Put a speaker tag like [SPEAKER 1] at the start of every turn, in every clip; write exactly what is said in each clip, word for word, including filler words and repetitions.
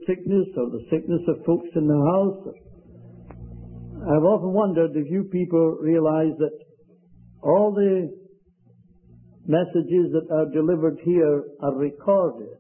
[SPEAKER 1] sickness or the sickness of folks in the house. I've often wondered if you people realize that all the messages that are delivered here are recorded.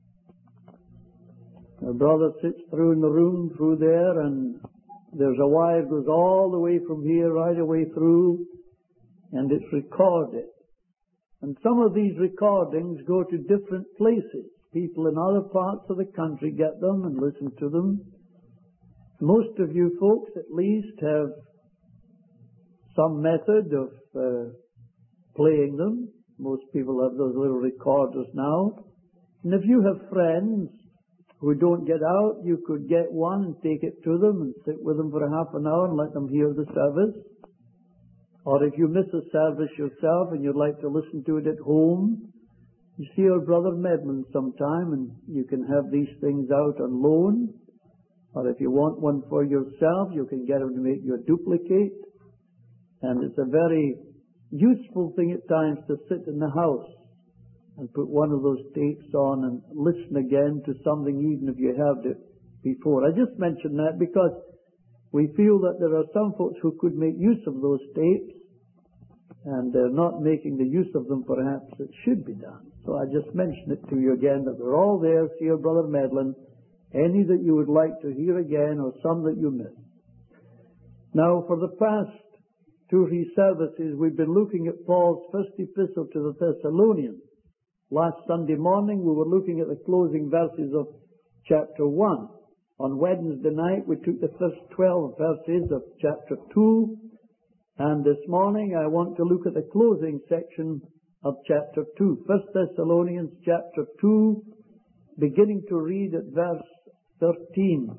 [SPEAKER 1] A brother sits through in the room through there, and there's a wire that goes all the way from here right away through, and it's recorded. And some of these recordings go to different places. People in other parts of the country get them and listen to them. Most of you folks at least have some method of uh, playing them. Most people have those little recorders now. And if you have friends who don't get out, you could get one and take it to them and sit with them for a half an hour and let them hear the service. Or if you miss a service yourself and you'd like to listen to it at home, you see our brother Medlin sometime, and you can have these things out on loan. Or if you want one for yourself, you can get him to make you a duplicate. And it's a very useful thing at times to sit in the house and put one of those tapes on and listen again to something, even if you heard it before. I just mention that because we feel that there are some folks who could make use of those tapes, and they're not making the use of them perhaps that should be done. So I just mention it to you again, that they're all there. See your brother Medlin. Any that you would like to hear again, or some that you missed. Now, for the past two or three services, we've been looking at Paul's first epistle to the Thessalonians. Last Sunday morning, we were looking at the closing verses of chapter one. On Wednesday night, we took the first twelve verses of chapter two. And this morning, I want to look at the closing section of chapter two. First Thessalonians chapter two, beginning to read at verse thirteen.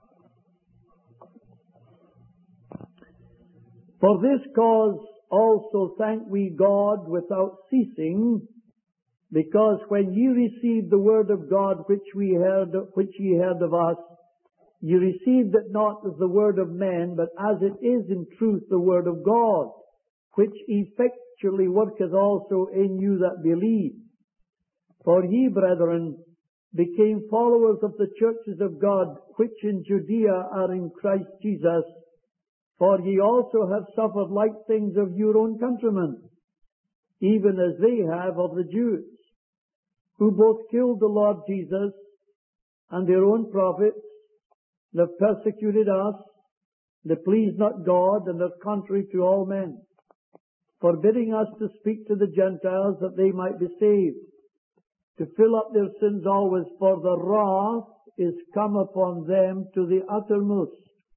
[SPEAKER 1] For this cause also thank we God without ceasing, because when ye received the word of God which we heard, which ye heard of us, ye received it not as the word of men, but as it is in truth the word of God, which effectually worketh also in you that believe. For ye, brethren, became followers of the churches of God, which in Judea are in Christ Jesus, for ye also have suffered like things of your own countrymen, even as they have of the Jews, who both killed the Lord Jesus and their own prophets. They have persecuted us, they please not God, and are contrary to all men, forbidding us to speak to the Gentiles that they might be saved, to fill up their sins always, for the wrath is come upon them to the uttermost.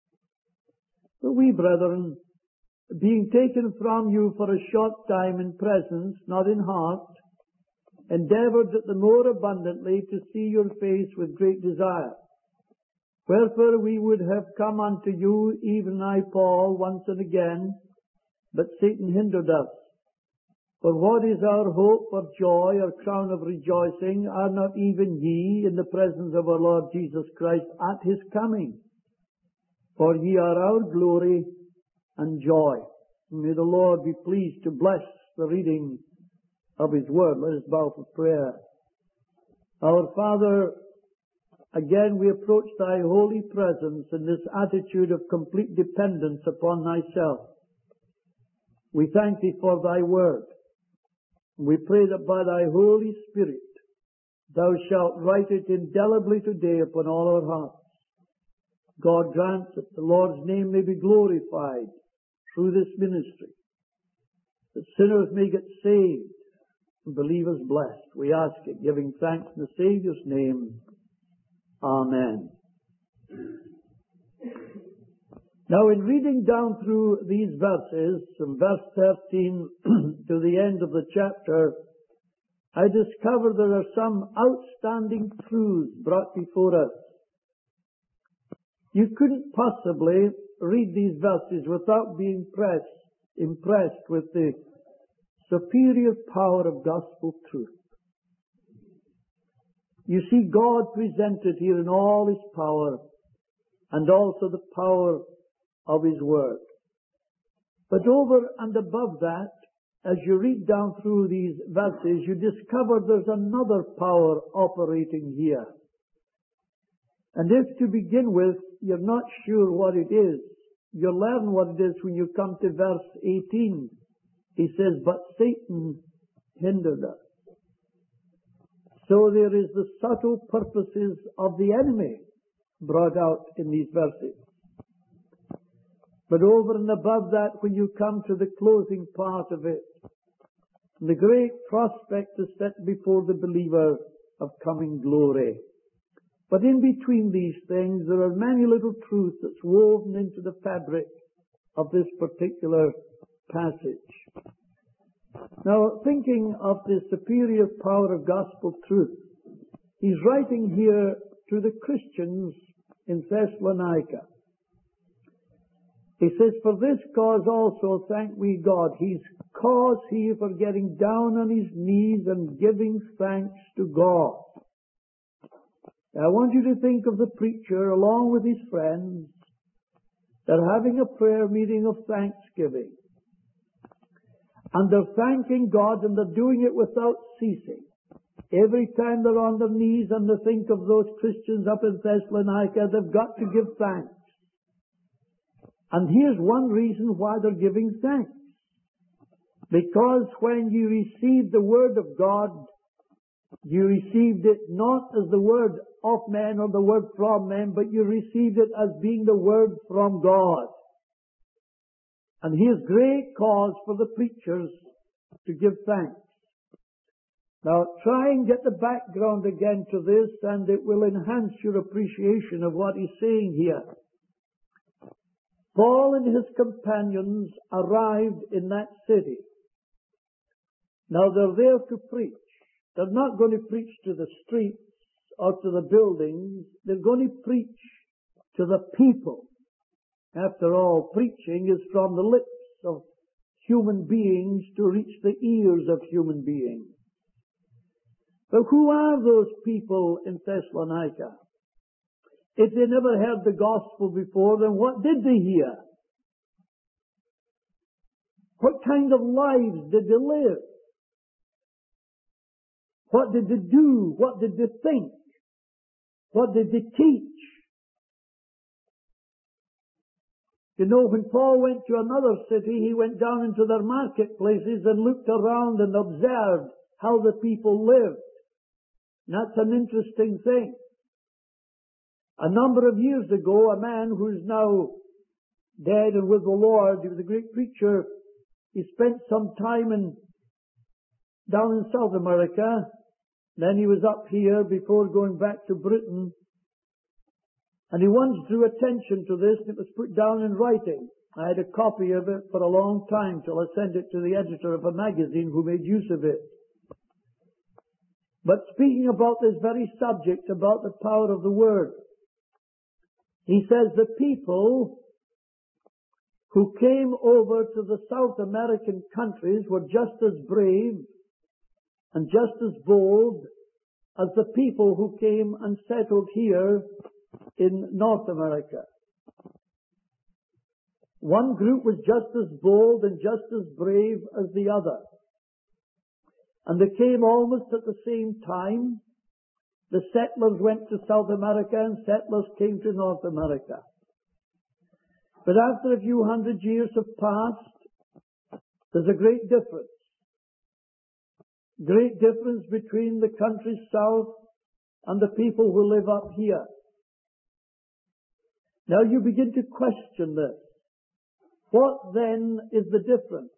[SPEAKER 1] But we, brethren, being taken from you for a short time in presence, not in heart, endeavoured the more abundantly to see your face with great desire. Wherefore we would have come unto you, even I, Paul, once and again, but Satan hindered us. For what is our hope or joy or crown of rejoicing? Are not even ye in the presence of our Lord Jesus Christ at his coming? For ye are our glory and joy. May the Lord be pleased to bless the reading of his word. Let us bow for prayer. Our Father, again we approach thy holy presence in this attitude of complete dependence upon thyself. We thank thee for thy word. We pray that by thy Holy Spirit thou shalt write it indelibly today upon all our hearts. God grants that the Lord's name may be glorified through this ministry, that sinners may get saved and believers blessed. We ask it, giving thanks in the Saviour's name. Amen. Now, in reading down through these verses, from verse thirteen to the end of the chapter, I discover there are some outstanding truths brought before us. You couldn't possibly read these verses without being pressed, impressed with the superior power of gospel truth. You see God presented here in all his power, and also the power of his word. But over and above that, as you read down through these verses, you discover there's another power operating here. And if to begin with you're not sure what it is, you'll learn what it is when you come to verse eighteen. He says, but Satan hindered us. So there is the subtle purposes of the enemy brought out in these verses. But over and above that, when you come to the closing part of it, the great prospect is set before the believer of coming glory. But in between these things, there are many little truths that's woven into the fabric of this particular passage. Now, thinking of the superior power of gospel truth, he's writing here to the Christians in Thessalonica. He says, for this cause also thank we God. He's cause here for getting down on his knees and giving thanks to God. I want you to think of the preacher along with his friends. They're having a prayer meeting of thanksgiving. And they're thanking God, and they're doing it without ceasing. Every time they're on their knees and they think of those Christians up in Thessalonica, they've got to give thanks. And here's one reason why they're giving thanks. Because when you received the Word of God, you received it not as the word of men or the word from men, but you received it as being the Word from God. And here's great cause for the preachers to give thanks. Now, try and get the background again to this, and it will enhance your appreciation of what he's saying here. Paul and his companions arrived in that city. Now, they're there to preach. They're not going to preach to the streets or to the buildings. They're going to preach to the people. After all, preaching is from the lips of human beings to reach the ears of human beings. But who are those people in Thessalonica? If they never heard the gospel before, then what did they hear? What kind of lives did they live? What did they do? What did they think? What did they teach? You know, when Paul went to another city, he went down into their marketplaces and looked around and observed how the people lived. And that's an interesting thing. A number of years ago, a man who's now dead and with the Lord, he was a great preacher, he spent some time in, down in South America. Then he was up here before going back to Britain. And he once drew attention to this, and it was put down in writing. I had a copy of it for a long time till I sent it to the editor of a magazine who made use of it. But speaking about this very subject, about the power of the Word, he says the people who came over to the South American countries were just as brave and just as bold as the people who came and settled here in North America. One group was just as bold and just as brave as the other. And they came almost at the same time. The settlers went to South America and settlers came to North America. But after a few hundred years have passed, there's a great difference. Great difference between the countries south and the people who live up here. Now you begin to question this. What then is the difference?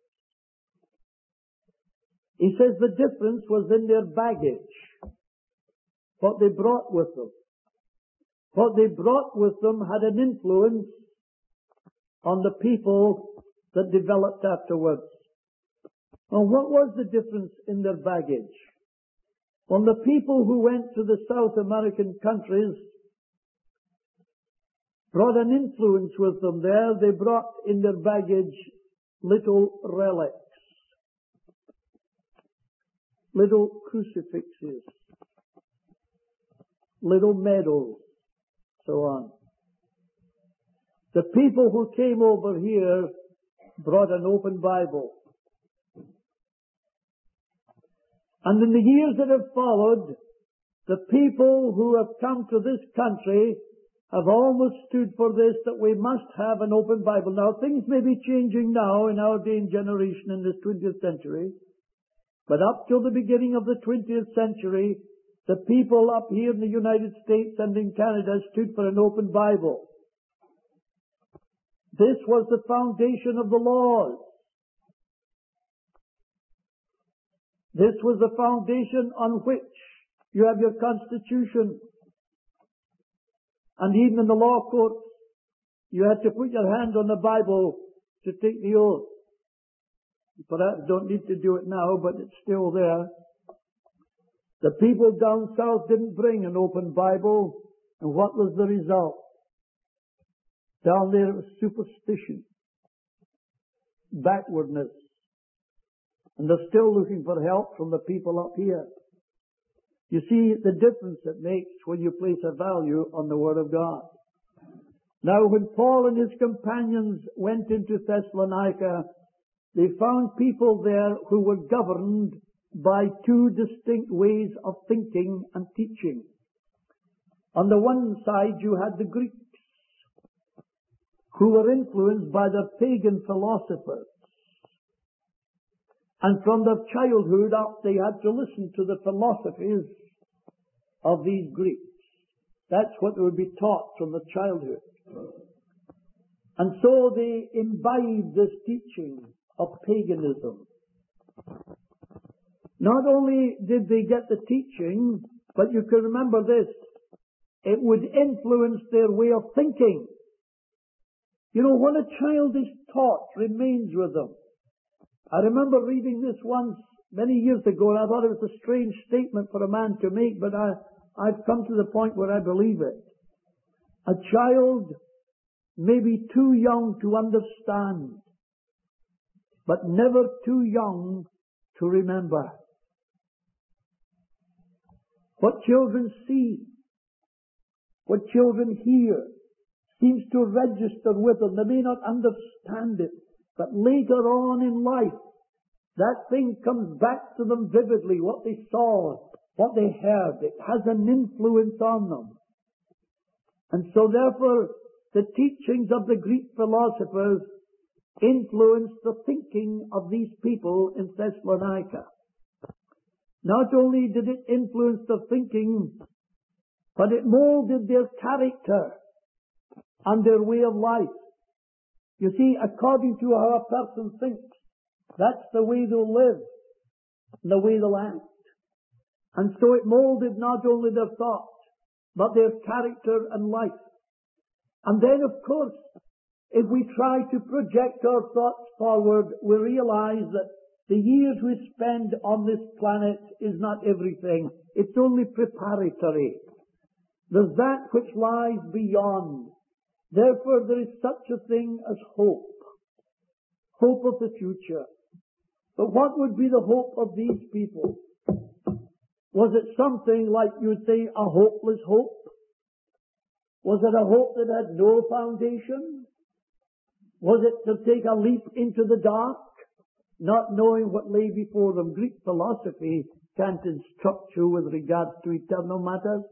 [SPEAKER 1] He says the difference was in their baggage, what they brought with them. What they brought with them had an influence on the people that developed afterwards. Well, what was the difference in their baggage? Well, the people who went to the South American countries brought an influence with them there. They brought in their baggage little relics, little crucifixes, little medals, so on. The people who came over here brought an open Bible. And in the years that have followed, the people who have come to this country have almost stood for this, that we must have an open Bible. Now, things may be changing now in our day and generation in this twentieth century, but up till the beginning of the twentieth century, the people up here in the United States and in Canada stood for an open Bible. This was the foundation of the laws. This was the foundation on which you have your Constitution. And even in the law courts, you had to put your hand on the Bible to take the oath. You perhaps don't need to do it now, but it's still there. The people down south didn't bring an open Bible, and what was the result? Down there it was superstition, backwardness, and they're still looking for help from the people up here. You see the difference it makes when you place a value on the Word of God. Now, when Paul and his companions went into Thessalonica, they found people there who were governed by two distinct ways of thinking and teaching. On the one side, you had the Greeks, who were influenced by their pagan philosophers. And from their childhood up, they had to listen to the philosophies of these Greeks. That's what they would be taught from the childhood. And so they imbibed this teaching of paganism. Not only did they get the teaching, but you can remember this, it would influence their way of thinking. You know, what a child is taught remains with them. I remember reading this once many years ago, and I thought it was a strange statement for a man to make, but I, I've come to the point where I believe it. A child may be too young to understand, but never too young to remember. What children see, what children hear, seems to register with them. They may not understand it, but later on in life, that thing comes back to them vividly, what they saw, what they heard. It has an influence on them. And so therefore, the teachings of the Greek philosophers influenced the thinking of these people in Thessalonica. Not only did it influence their thinking, but it molded their character and their way of life. You see, according to how a person thinks, that's the way they'll live, and the way they'll act. And so it molded not only their thought, but their character and life. And then, of course, if we try to project our thoughts forward, we realize that the years we spend on this planet is not everything. It's only preparatory. There's that which lies beyond. Therefore, there is such a thing as hope. Hope of the future. But what would be the hope of these people? Was it something like you would say a hopeless hope? Was it a hope that had no foundation? Was it to take a leap into the dark, not knowing what lay before them? Greek philosophy can't instruct you with regards to eternal matters.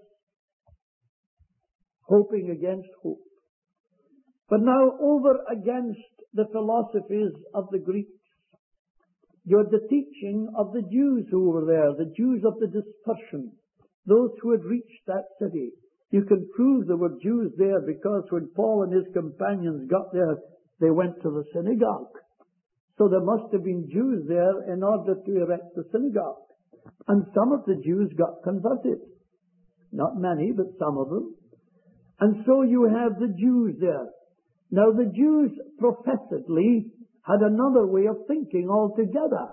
[SPEAKER 1] Hoping against hope. But now over against the philosophies of the Greeks, you had the teaching of the Jews who were there, the Jews of the dispersion, those who had reached that city. You can prove there were Jews there because when Paul and his companions got there, they went to the synagogue. So there must have been Jews there in order to erect the synagogue. And some of the Jews got converted. Not many, but some of them. And so you have the Jews there. Now the Jews professedly had another way of thinking altogether.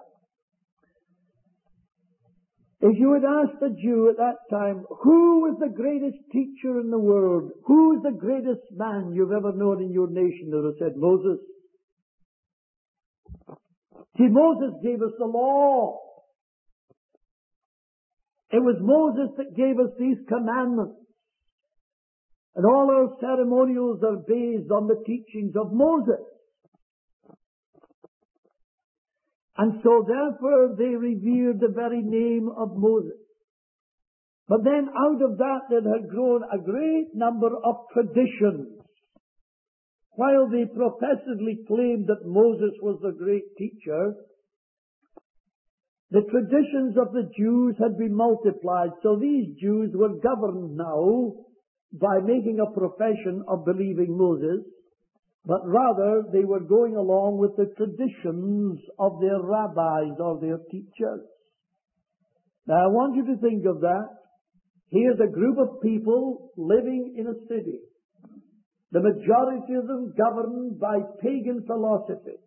[SPEAKER 1] If you had asked a Jew at that time, who was the greatest teacher in the world? Who is the greatest man you've ever known in your nation? They would have said, Moses. See, Moses gave us the law. It was Moses that gave us these commandments. And all our ceremonials are based on the teachings of Moses. And so therefore they revered the very name of Moses. But then out of that there had grown a great number of traditions. While they professedly claimed that Moses was the great teacher, the traditions of the Jews had been multiplied. So these Jews were governed now by making a profession of believing Moses, but rather they were going along with the traditions of their rabbis or their teachers. Now I want you to think of that. Here's a group of people living in a city. The majority of them governed by pagan philosophy.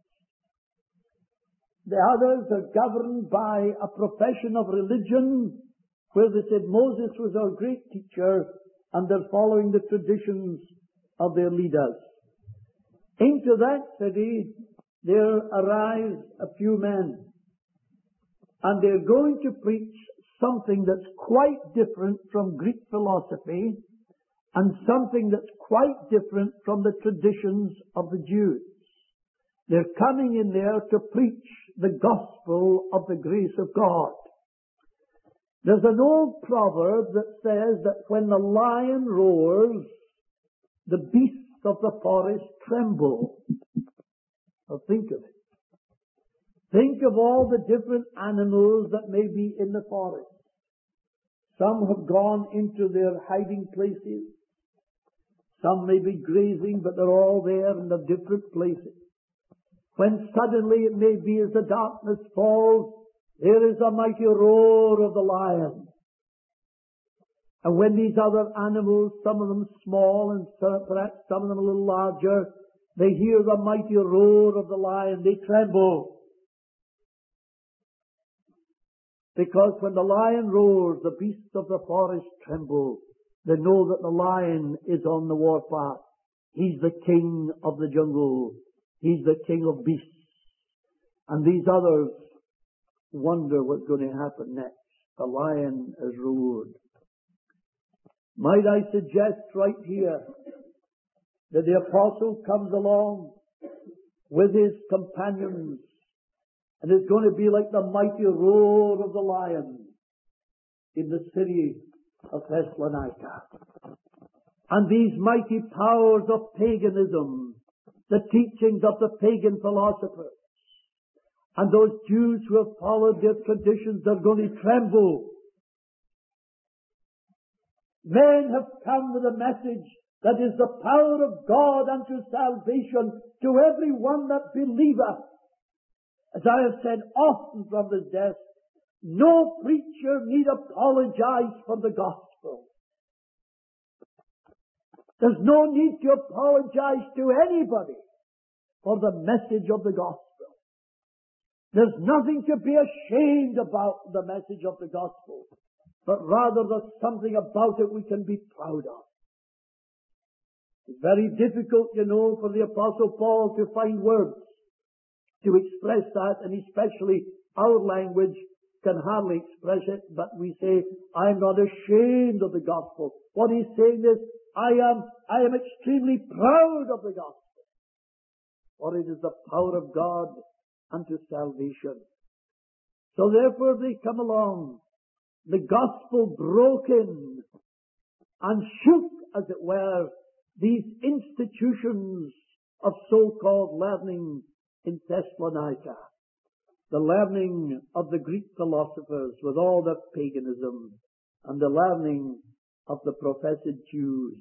[SPEAKER 1] The others are governed by a profession of religion where they said Moses was our great teacher and they're following the traditions of their leaders. Into that city there arise a few men, and they're going to preach something that's quite different from Greek philosophy and something that's quite different from the traditions of the Jews. They're coming in there to preach the gospel of the grace of God. There's an old proverb that says that when the lion roars, the beasts of the forest tremble. Now think of it. Think of all the different animals that may be in the forest. Some have gone into their hiding places. Some may be grazing, but they're all there in the different places. When suddenly it may be as the darkness falls, there is a mighty roar of the lion. And when these other animals, some of them small and perhaps some of them a little larger, they hear the mighty roar of the lion, they tremble. Because when the lion roars, the beasts of the forest tremble. They know that the lion is on the warpath. He's the king of the jungle. He's the king of beasts. And these others wonder what's going to happen next. The lion has roared. Might I suggest right here that the apostle comes along with his companions, and it's going to be like the mighty roar of the lion in the city of Thessalonica. And these mighty powers of paganism, the teachings of the pagan philosophers, and those Jews who have followed their traditions are going to tremble. Men have come with a message that is the power of God unto salvation to every one that believeth. As I have said often from this desk, no preacher need apologize for the gospel. There's no need to apologize to anybody for the message of the gospel. There's nothing to be ashamed about the message of the gospel, but rather there's something about it we can be proud of. It's very difficult, you know, for the Apostle Paul to find words to express that, and especially our language can hardly express it, but we say, I'm not ashamed of the gospel. What he's saying is, I am, I am extremely proud of the gospel, for it is the power of God unto salvation. So therefore they come along, the gospel broken, and shook, as it were, these institutions of so-called learning in Thessalonica. The learning of the Greek philosophers with all their paganism, and the learning of the professed Jews.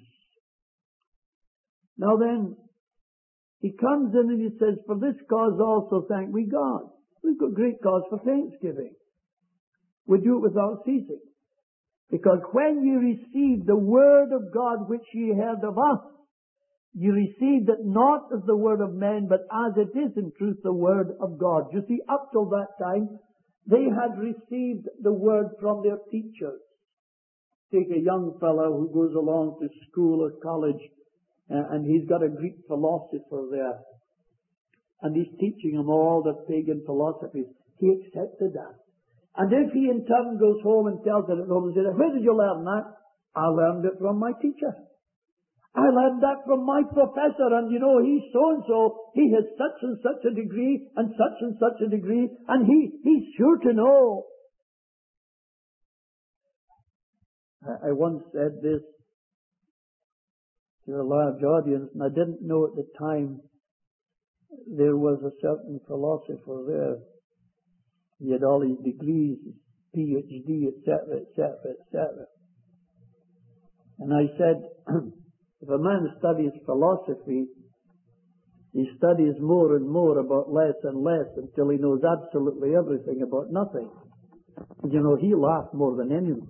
[SPEAKER 1] Now then, he comes in and he says, for this cause also thank we God. We've got great cause for thanksgiving. We do it without ceasing. Because when you receive the word of God which ye heard of us, you received it not as the word of men, but as it is in truth the word of God. You see, up till that time, they had received the word from their teachers. Take a young fellow who goes along to school or college, uh, and he's got a Greek philosopher there, and he's teaching him all the pagan philosophies. He accepted that. And if he in turn goes home and tells it at home and says, where did you learn that? I learned it from my teacher. I learned that from my professor, and you know, he's so-and-so, he has such and such a degree, and such and such a degree, and he, he's sure to know. I, I once said this to a large audience, and I didn't know at the time there was a certain philosopher there. He had all his degrees, P H D, et cetera, et cetera, et cetera. And I said, if a man studies philosophy, he studies more and more about less and less until he knows absolutely everything about nothing. And you know, he laughed more than anyone.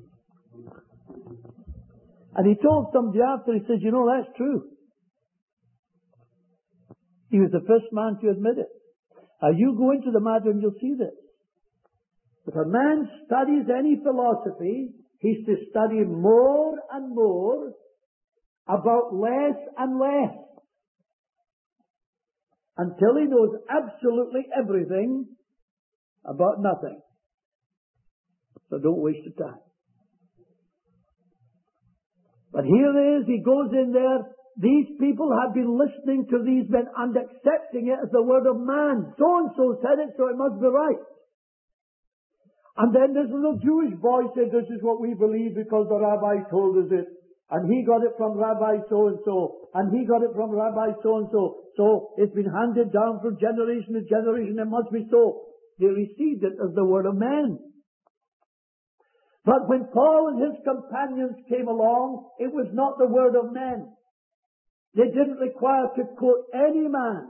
[SPEAKER 1] And he told somebody after, he says, you know, that's true. He was the first man to admit it. Now you go into the matter and you'll see this. If a man studies any philosophy, he's to study more and more about less and less until he knows absolutely everything about nothing. So don't waste your time. But here it is, he goes in there. These people have been listening to these men and accepting it as the word of man. So-and-so said it, so it must be right. And then this little Jewish boy said, this is what we believe because the rabbi told us it. And he got it from Rabbi so-and-so. And he got it from Rabbi so-and-so. So it's been handed down from generation to generation. It must be so. They received it as the word of man. But when Paul and his companions came along, it was not the word of men. They didn't require to quote any man.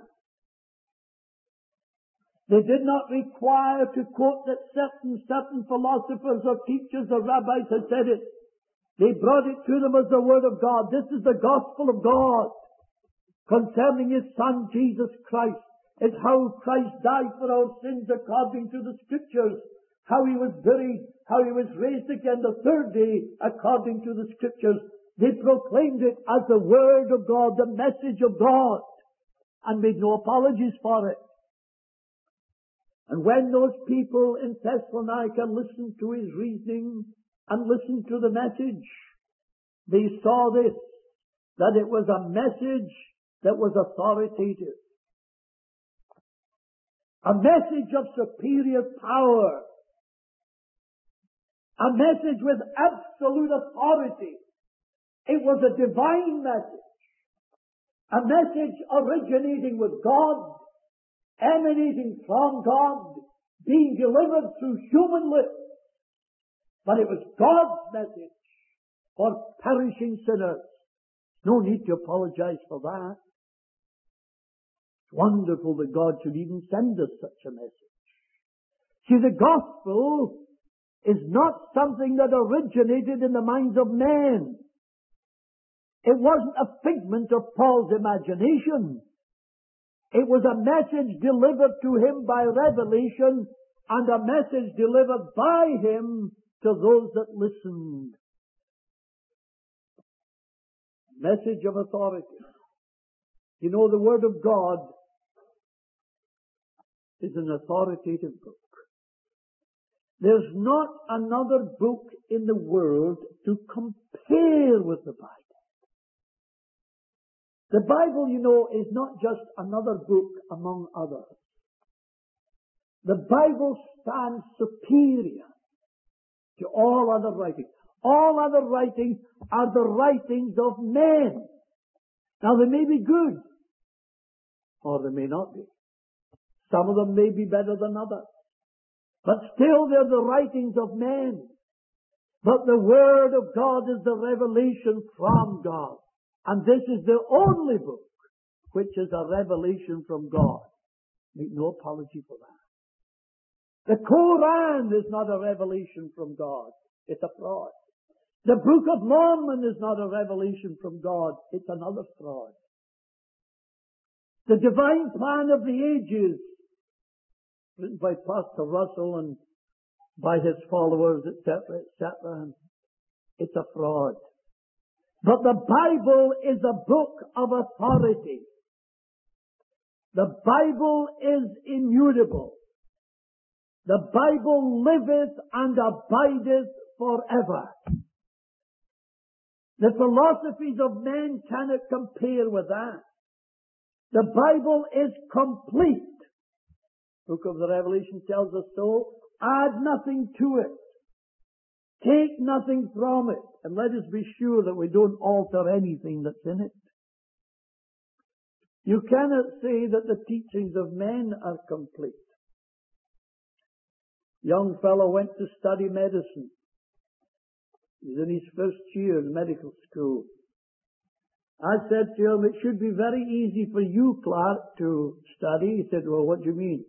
[SPEAKER 1] They did not require to quote that certain, certain philosophers or teachers or rabbis had said it. They brought it to them as the word of God. This is the gospel of God concerning his Son, Jesus Christ. It's how Christ died for our sins according to the Scriptures. How he was buried, how he was raised again the third day according to the Scriptures. They proclaimed it as the word of God, the message of God, and made no apologies for it. And when those people in Thessalonica listened to his reasoning and listened to the message, they saw this, that it was a message that was authoritative. A message of superior power. A message with absolute authority. It was a divine message. A message originating with God, emanating from God, being delivered through human lips. But it was God's message for perishing sinners. No need to apologize for that. It's wonderful that God should even send us such a message. See, the gospel is not something that originated in the minds of men. It wasn't a figment of Paul's imagination. It was a message delivered to him by revelation and a message delivered by him to those that listened. Message of authority. You know, the Word of God is an authoritative book. There's not another book in the world to compare with the Bible. The Bible, you know, is not just another book among others. The Bible stands superior to all other writings. All other writings are the writings of men. Now, they may be good, or they may not be. Some of them may be better than others. But still they're the writings of men. But the Word of God is the revelation from God. And this is the only book which is a revelation from God. Make no apology for that. The Quran is not a revelation from God. It's a fraud. The Book of Mormon is not a revelation from God. It's another fraud. The Divine Plan of the Ages, written by Pastor Russell and by his followers, et cetera, et cetera, it's a fraud. But the Bible is a book of authority. The Bible is immutable. The Bible liveth and abideth forever. The philosophies of men cannot compare with that. The Bible is complete. The book of the Revelation tells us so. Add nothing to it. Take nothing from it, and let us be sure that we don't alter anything that's in it. You cannot say that the teachings of men are complete. Young fellow went to study medicine. He's in his first year in medical school. I said to him, it should be very easy for you, Clark, to study. He said, well, what do you mean?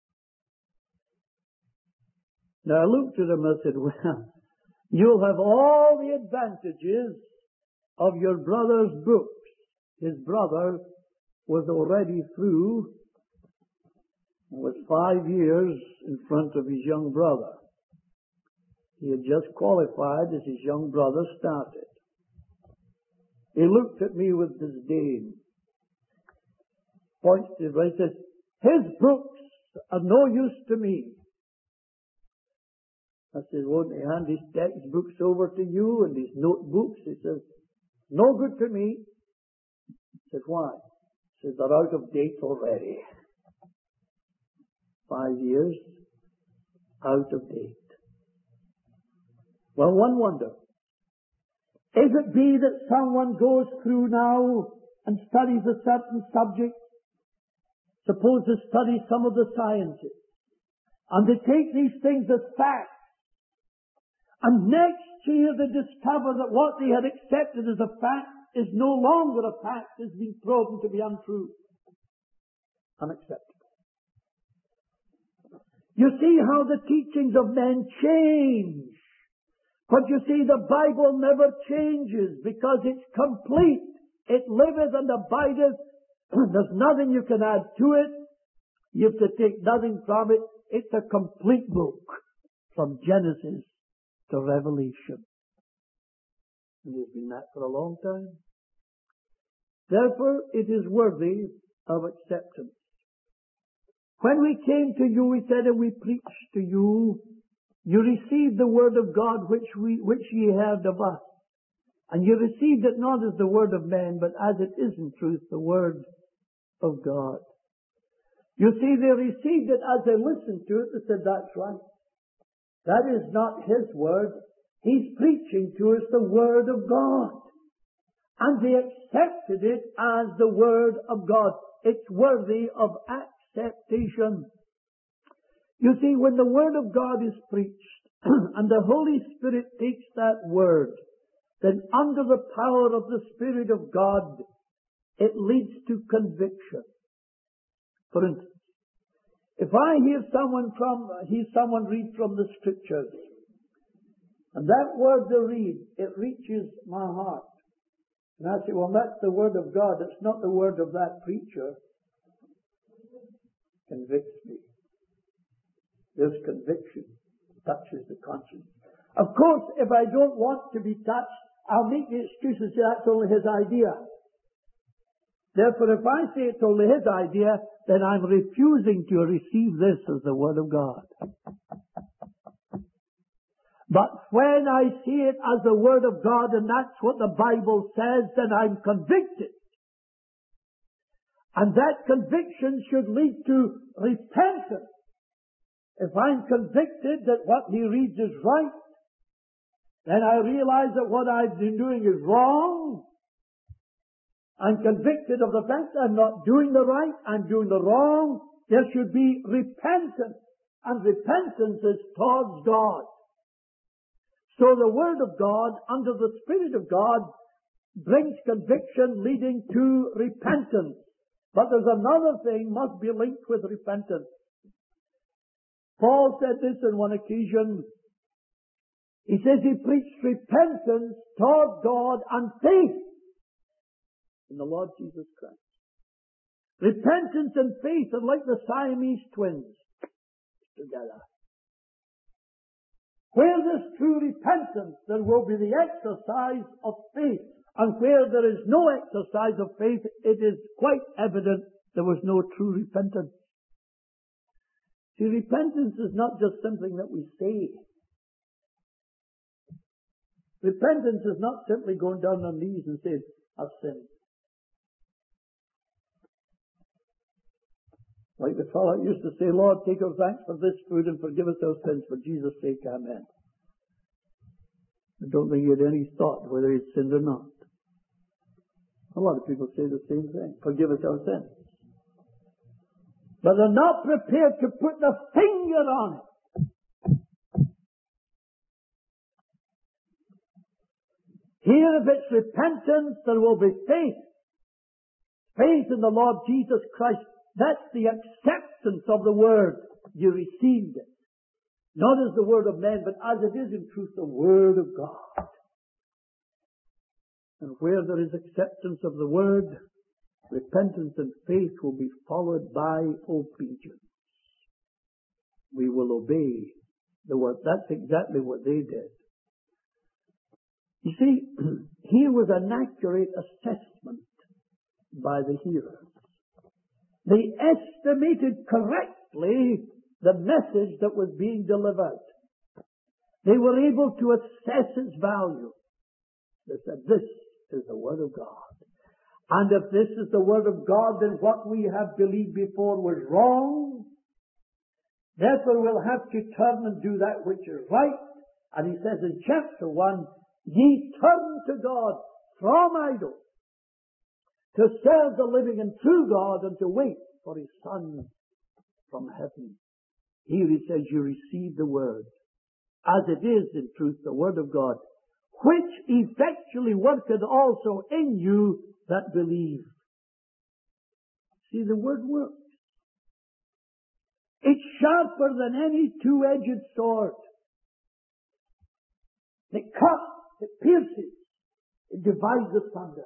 [SPEAKER 1] Now I looked at him and I said, well, you'll have all the advantages of your brother's books. His brother was already through, was five years in front of his young brother. He had just qualified as his young brother started. He looked at me with disdain. Points to him and says, his books are no use to me. I said, won't he hand his textbooks over to you and his notebooks? He says, no good to me. I said, why? He says, they're out of date already. Five years, out of date. Well, one wonder. If it be that someone goes through now and studies a certain subject, suppose they study some of the sciences, and they take these things as facts, and next year they discover that what they had accepted as a fact is no longer a fact, is being proven to be untrue. Unacceptable. You see how the teachings of men change. But you see, the Bible never changes because it's complete. It liveth and abideth. There's nothing you can add to it. You have to take nothing from it. It's a complete book from Genesis to Revelation. And it's been that for a long time. Therefore, it is worthy of acceptance. When we came to you, we said, and we preached to you, you received the word of God which we, which ye heard of us. And you received it not as the word of men, but as it is in truth the word of God. You see, they received it as they listened to it. They said, that's right. That is not his word. He's preaching to us the word of God. And they accepted it as the word of God. It's worthy of acceptation. You see, when the word of God is preached and the Holy Spirit takes that word, then under the power of the Spirit of God, it leads to conviction. For instance, if I hear someone from, hear someone read from the Scriptures, and that word they read, it reaches my heart. And I say, well, that's the word of God. It's not the word of that preacher. Convicts me. There's conviction. Touches the conscience. Of course, if I don't want to be touched, I'll make the excuse and say that's only his idea. Therefore, if I say it's only his idea, then I'm refusing to receive this as the word of God. But when I see it as the word of God, and that's what the Bible says, then I'm convicted. And that conviction should lead to repentance. If I'm convicted that what he reads is right, then I realize that what I've been doing is wrong. I'm convicted of the fact that I'm not doing the right, I'm doing the wrong. There should be repentance. And repentance is towards God. So the Word of God, under the Spirit of God, brings conviction leading to repentance. But there's another thing must be linked with repentance. Paul said this on one occasion. He says he preached repentance toward God and faith in the Lord Jesus Christ. Repentance and faith are like the Siamese twins together. Where there's true repentance, there will be the exercise of faith. And where there is no exercise of faith, it is quite evident there was no true repentance. See, repentance is not just something that we say. Repentance is not simply going down on knees and saying, I've sinned. Like the fellow used to say, Lord, take our thanks for this food and forgive us our sins. For Jesus' sake, amen. I don't think he had any thought whether he'd sinned or not. A lot of people say the same thing. Forgive us our sins. But they're not prepared to put the finger on it. Here, if it's repentance, there will be faith. Faith in the Lord Jesus Christ. That's the acceptance of the Word. You received it. Not as the Word of men, but as it is in truth the Word of God. And where there is acceptance of the Word, repentance and faith will be followed by obedience. We will obey the Word. That's exactly what they did. You see, here was an accurate assessment by the hearers. They estimated correctly the message that was being delivered. They were able to assess its value. They said, this is the Word of God. And if this is the Word of God, then what we have believed before was wrong. Therefore we'll have to turn and do that which is right. And he says in chapter one, ye turn to God from idols, to serve the living and true God, and to wait for His Son from heaven. Here he says, you receive the Word, as it is in truth the Word of God, which effectually worketh also in you that believe. See, the Word works. It's sharper than any two-edged sword. It cuts, it pierces, it divides asunder.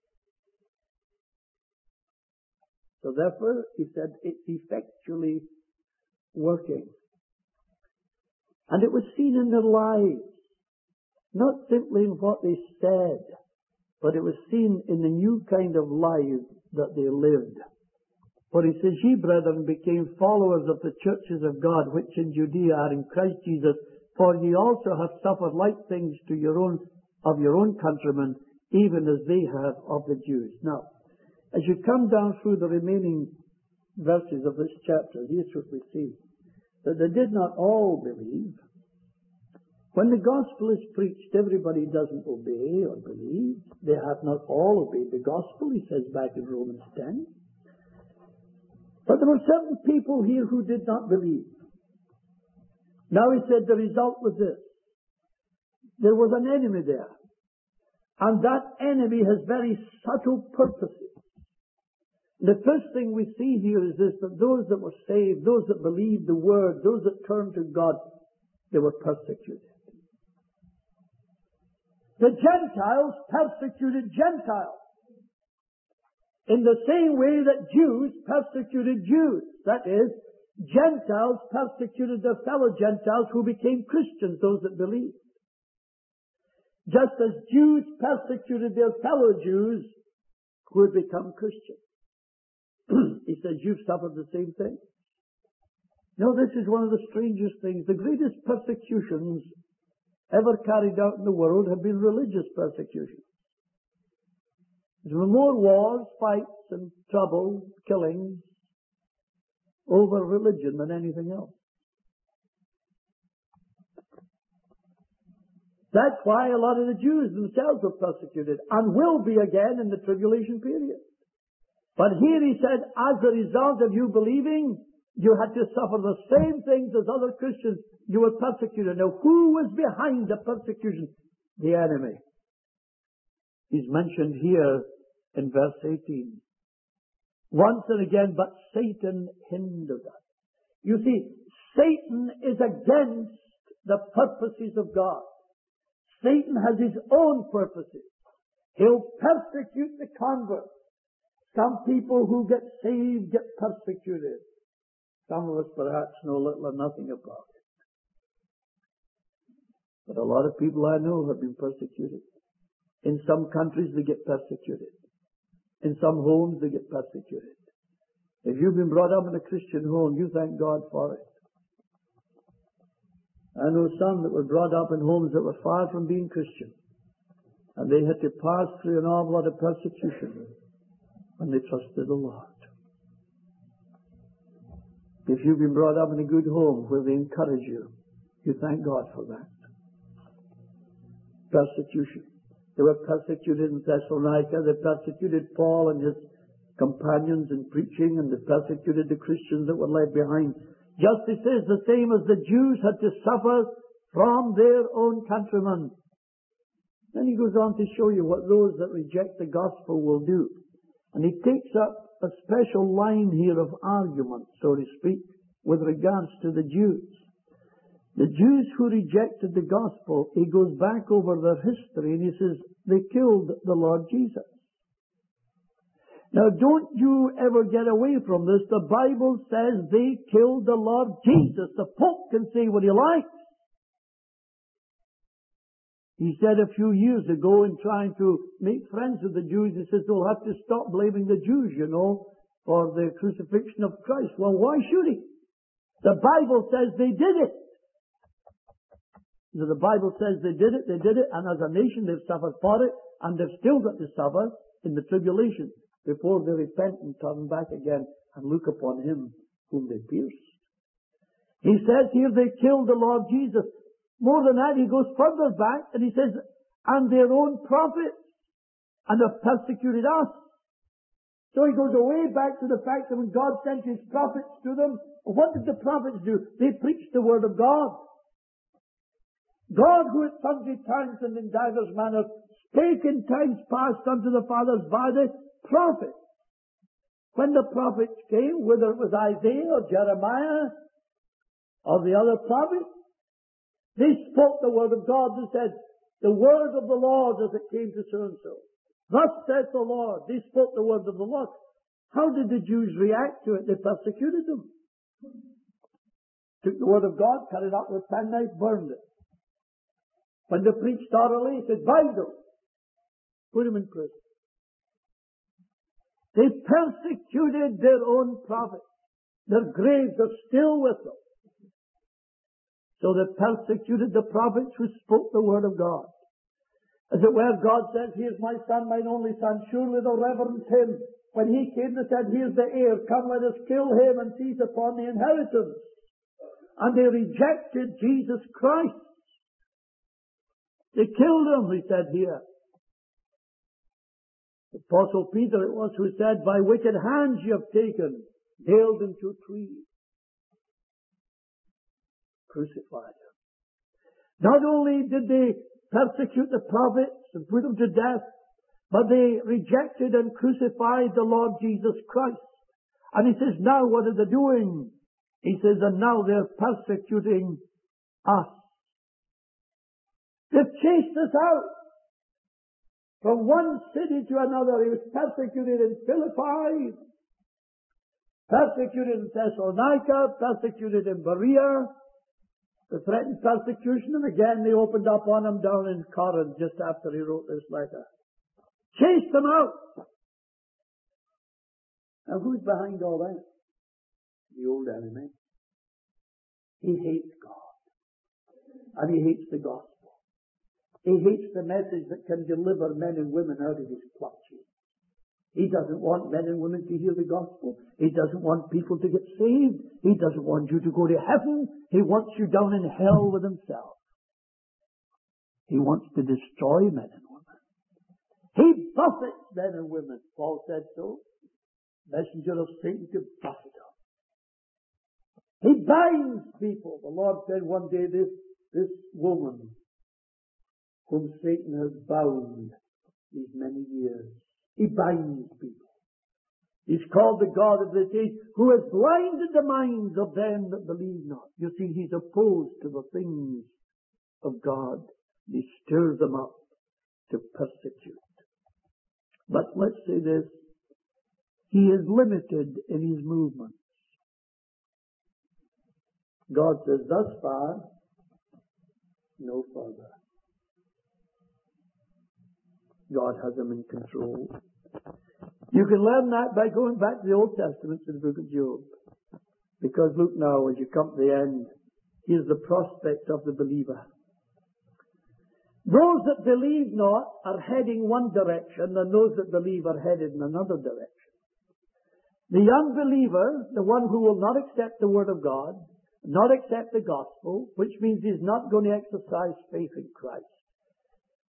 [SPEAKER 1] So therefore, he said, it's effectually working. And it was seen in their lives, not simply in what they said, but it was seen in the new kind of life that they lived. For he says, ye brethren became followers of the churches of God, which in Judea are in Christ Jesus, for ye also have suffered like things to your own, of your own countrymen, even as they have of the Jews. Now, as you come down through the remaining verses of this chapter, here's what we see. That they did not all believe. When the gospel is preached, everybody doesn't obey or believe. They have not all obeyed the gospel, he says back in Romans ten. But there were certain people here who did not believe. Now he said the result was this. There was an enemy there. And that enemy has very subtle purposes. The first thing we see here is this, that those that were saved, those that believed the Word, those that turned to God, they were persecuted. The Gentiles persecuted Gentiles in the same way that Jews persecuted Jews. That is, Gentiles persecuted their fellow Gentiles who became Christians, those that believed. Just as Jews persecuted their fellow Jews who had become Christians. He says, you've suffered the same thing. No, this is one of the strangest things. The greatest persecutions ever carried out in the world have been religious persecutions. There were more wars, fights, and trouble, killings over religion than anything else. That's why a lot of the Jews themselves were persecuted and will be again in the tribulation period. But here he said, as a result of you believing, you had to suffer the same things as other Christians. You were persecuted. Now, who was behind the persecution? The enemy. He's mentioned here in verse eighteen. Once and again, but Satan hindered us. You see, Satan is against the purposes of God. Satan has his own purposes. He'll persecute the convert. Some people who get saved get persecuted. Some of us perhaps know little or nothing about it. But a lot of people I know have been persecuted. In some countries they get persecuted. In some homes they get persecuted. If you've been brought up in a Christian home, you thank God for it. I know some that were brought up in homes that were far from being Christian. And they had to pass through an awful lot of persecution when they trusted the Lord. If you've been brought up in a good home where they encourage you, you thank God for that. persecution. They were persecuted in Thessalonica. They persecuted Paul and his companions in preaching, and they persecuted the Christians that were left behind. Justice is the same as the Jews had to suffer from their own countrymen. Then he goes on to show you what those that reject the gospel will do. And he takes up a special line here of argument, so to speak, with regards to the Jews. The Jews who rejected the gospel, he goes back over their history and he says, they killed the Lord Jesus. Now don't you ever get away from this. The Bible says they killed the Lord Jesus. The Pope can say what he likes. He said a few years ago, in trying to make friends with the Jews, he says they'll have to stop blaming the Jews, you know, for the crucifixion of Christ. Well, why should he? The Bible says they did it. So the Bible says they did it, they did it, and as a nation they've suffered for it, and they've still got to suffer in the tribulation before they repent and turn back again and look upon him whom they pierced. He says here they killed the Lord Jesus. More than that, he goes further back and he says, and their own prophets, and have persecuted us. So he goes away back to the fact that when God sent his prophets to them, what did the prophets do? They preached the word of God. God, who at sundry times and in divers manners spake in times past unto the fathers by the prophets. When the prophets came, whether it was Isaiah or Jeremiah or the other prophets, they spoke the word of God. They said, the word of the Lord as it came to so and so. Thus saith the Lord. They spoke the word of the Lord. How did the Jews react to it? They persecuted them. Took the word of God, cut it up with a penknife, burned it. When they preached orally, he said, bind them. Put them in prison. They persecuted their own prophets. Their graves are still with them. So they persecuted the prophets who spoke the word of God. As it were, God says, here's my son, mine only son. Surely they'll reverence him. When he came, they said, here's the heir. Come, let us kill him and seize upon the inheritance. And they rejected Jesus Christ. They killed him, he said here. The Apostle Peter it was who said, by wicked hands you have taken, nailed him to a tree. Crucified him. Not only did they persecute the prophets and put them to death, but they rejected and crucified the Lord Jesus Christ. And he says, now what are they doing? He says, and now they're persecuting us. They've chased us out from one city to another. He was persecuted in Philippi, persecuted in Thessalonica, persecuted in Berea. They threatened persecution, and again they opened up on him down in Corinth just after he wrote this letter. Chased them out. Now who's behind all that? The old enemy. He hates God. And he hates the gospel. He hates the message that can deliver men and women out of his clutches. He doesn't want men and women to hear the gospel. He doesn't want people to get saved. He doesn't want you to go to heaven. He wants you down in hell with himself. He wants to destroy men and women. He buffets men and women. Paul said so. Messenger of Satan to buffet them. He binds people. The Lord said one day, this, this woman whom Satan has bound these many years. He binds people. He's called the God of this age, who has blinded the minds of them that believe not. You see, he's opposed to the things of God. He stirs them up to persecute. But let's say this. He is limited in his movements. God says, thus far, no further. God has him in control. You can learn that by going back to the Old Testament to the book of Job. Because look now, as you come to the end, here's the prospect of the believer. Those that believe not are heading one direction, and those that believe are headed in another direction. The unbeliever, the one who will not accept the Word of God, not accept the gospel, which means he's not going to exercise faith in Christ.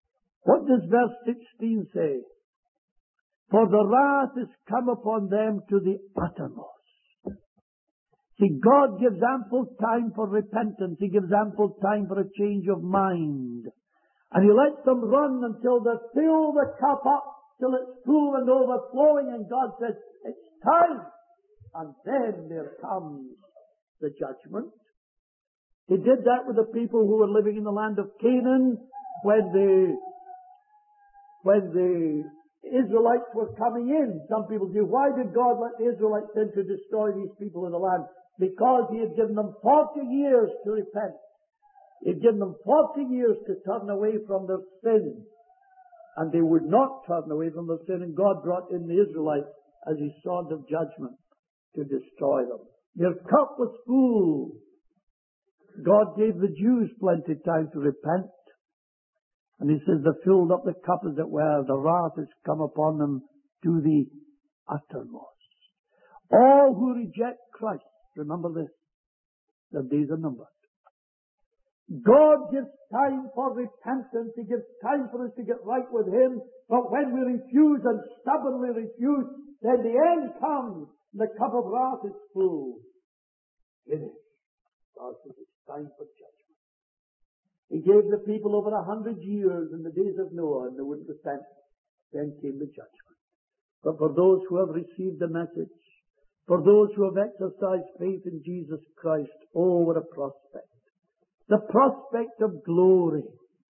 [SPEAKER 1] What does verse sixteen say? For the wrath is come upon them to the uttermost. See, God gives ample time for repentance. He gives ample time for a change of mind. And He lets them run until they fill the cup up, till it's full and overflowing, and God says, it's time. And then there comes the judgment. He did that with the people who were living in the land of Canaan when the, when the Israelites were coming in. Some people say, why did God let the Israelites in to destroy these people in the land? Because He had given them forty years to repent. He had given them forty years to turn away from their sin. And they would not turn away from their sin, and God brought in the Israelites as His sword of judgment to destroy them. Their cup was full. God gave the Jews plenty of time to repent. And He says they filled up the cup as it were. The wrath has come upon them to the uttermost. All who reject Christ, remember this, their days are numbered. God gives time for repentance. He gives time for us to get right with Him. But when we refuse and stubbornly refuse, then the end comes. The cup of wrath is full. Finished. God says it's time for judgment. He gave the people over a hundred years in the days of Noah, and they wouldn't repent. Then came the judgment. But for those who have received the message, for those who have exercised faith in Jesus Christ, oh, what a prospect. The prospect of glory.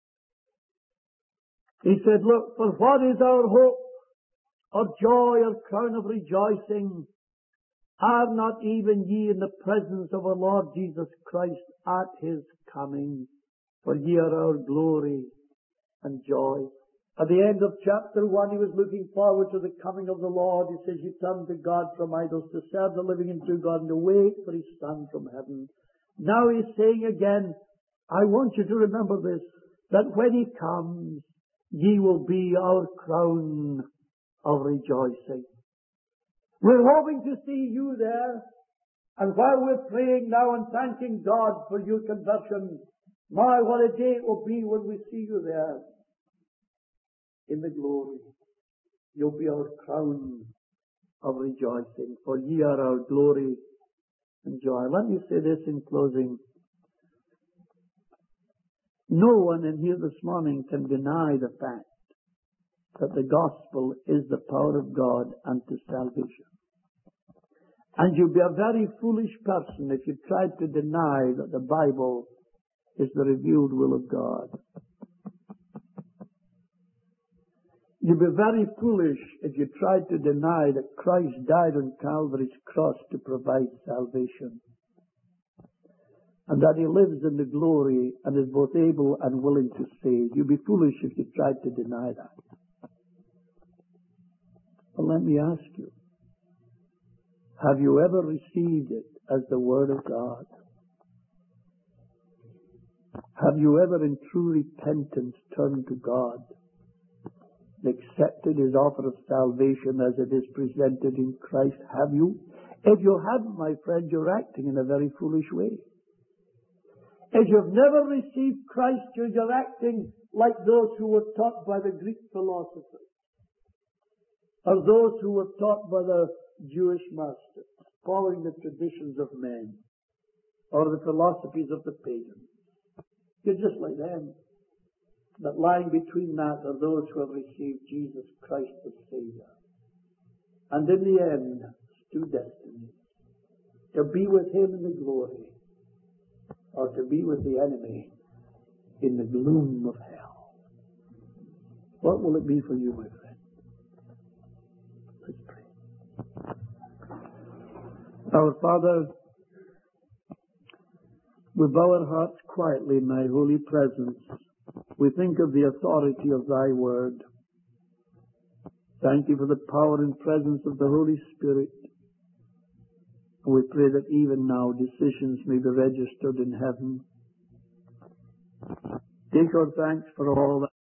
[SPEAKER 1] He said, look, for what is our hope, or joy, or crown of rejoicing? Are not even ye in the presence of our Lord Jesus Christ at His coming? For ye are our glory and joy. At the end of chapter one, he was looking forward to the coming of the Lord. He says, you turn to God from idols to serve the living and true God and to wait for His Son from heaven. Now He's saying again, I want you to remember this, that when He comes, ye will be our crown of rejoicing. We're hoping to see you there. And while we're praying now and thanking God for your conversion, my, what a day it will be when we see you there in the glory. You'll be our crown of rejoicing, for ye are our glory and joy. Let me say this in closing. No one in here this morning can deny the fact that the gospel is the power of God unto salvation. And you'd be a very foolish person if you tried to deny that the Bible is the revealed will of God. You'd be very foolish if you tried to deny that Christ died on Calvary's cross to provide salvation, and that He lives in the glory and is both able and willing to save. You'd be foolish if you tried to deny that. But let me ask you, have you ever received it as the Word of God? Have you ever in true repentance turned to God, accepted His offer of salvation as it is presented in Christ? Have you? If you haven't, my friend, you're acting in a very foolish way. If you've never received Christ, you're acting like those who were taught by the Greek philosophers, or those who were taught by the Jewish masters, following the traditions of men, or the philosophies of the pagans. You're just like them. But lying between that are those who have received Jesus Christ as Savior. And in the end, two destinies: to be with Him in the glory, or to be with the enemy in the gloom of hell. What will it be for you, my friend? Let's pray. Our Father, we bow our hearts quietly in Thy holy presence. We think of the authority of Thy Word. Thank You for the power and presence of the Holy Spirit. We pray that even now decisions may be registered in heaven. Take our thanks for all that.